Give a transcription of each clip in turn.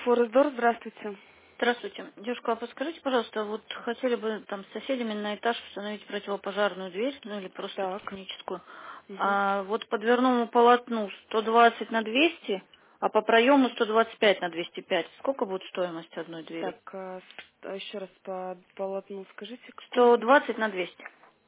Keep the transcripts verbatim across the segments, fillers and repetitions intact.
Форездор, здравствуйте. Здравствуйте. Девушка, а подскажите, пожалуйста, вот хотели бы там с соседями на этаж установить противопожарную дверь, ну или просто Так. техническую. Мгм. А вот по дверному полотну сто двадцать на двести, а по проему сто двадцать пять на двести пять. Сколько будет стоимость одной двери? Так, а, с- а еще раз по полотну скажите, какое? сто двадцать на двести.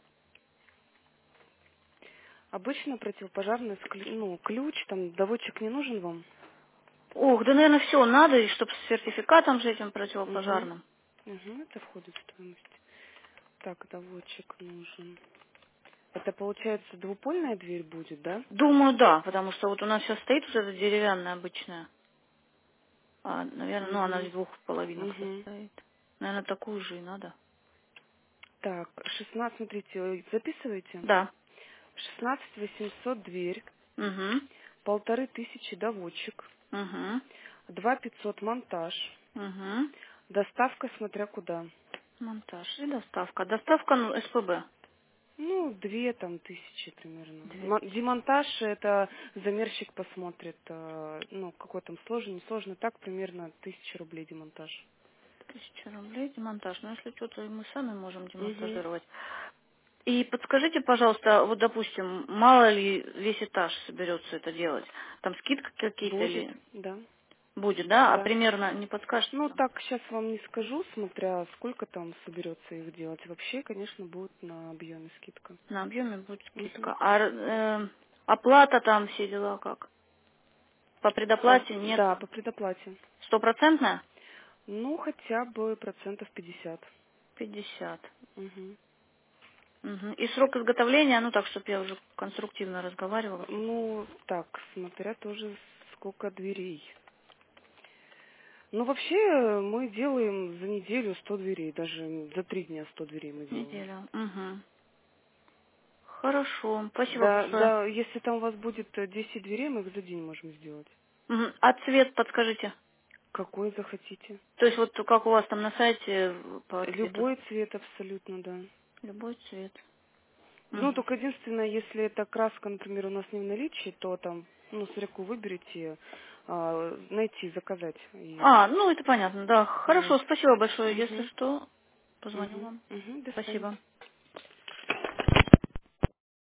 Обычно противопожарный с клю- ну, ключ, там доводчик не нужен вам? Ох, да, наверное, все надо, и чтобы с сертификатом же этим Угу. противопожарным. Угу, это входит в стоимость. Так, доводчик нужен. Это получается двупольная дверь будет, да? Думаю, да, потому что вот у нас сейчас стоит вот эта деревянная обычная. А, наверное, ну она Угу. из двух половинок Угу. состоит. Наверное, такую же и надо. Так, шестнадцать, смотрите, э, записывайте. Да. шестнадцать восемьсот дверь, Угу. полторы тысячи доводчик, Угу. два пятьсот монтаж, Угу. доставка смотря куда. Монтаж и доставка. Доставка, ну, СПБ. Ну, две там тысячи примерно. Две Мо- Демонтаж это замерщик посмотрит, э, ну, какой там сложный, не сложный, так примерно тысяча рублей демонтаж. тысячи рублей демонтаж. Ну, если что-то и мы сами можем Угу. демонтажировать. И подскажите, пожалуйста, вот, допустим, мало ли весь этаж соберется это делать. Там скидка какие-то Будет, или да, будет, да? А да. примерно не подскажете Ну, там? так сейчас вам не скажу, смотря сколько там соберется их делать. Вообще, конечно, будет на объеме скидка. На объеме будет Угу. скидка. А э, оплата там, все дела как? По А, предоплате нет? да, по предоплате. Стопроцентная? Ну, хотя бы процентов пятьдесят. Пятьдесят. Угу. Мгм. И срок изготовления, ну так, чтобы я уже конструктивно разговаривала. Ну, так, смотря тоже сколько дверей. Ну, вообще, э, мы делаем за неделю сто дверей, даже за три дня сто дверей мы делаем. Неделя. Угу. Хорошо. Спасибо Да, большое. да, если там у вас будет э, десять дверей, мы их за день можем сделать. Мгм. А цвет подскажите? Какой захотите. То есть вот как у вас там на сайте по цвету? Любой цвет абсолютно, да. Любой цвет. Ну, Мгм. только единственное, если эта краска, например, у нас не в наличии, то там, ну, смотря какую выберете, а, найти, заказать ее. А, ну это понятно, да. Вот. Хорошо, спасибо большое. Если Угу, что, позвоню угу, вам. угу, до свидания. Спасибо.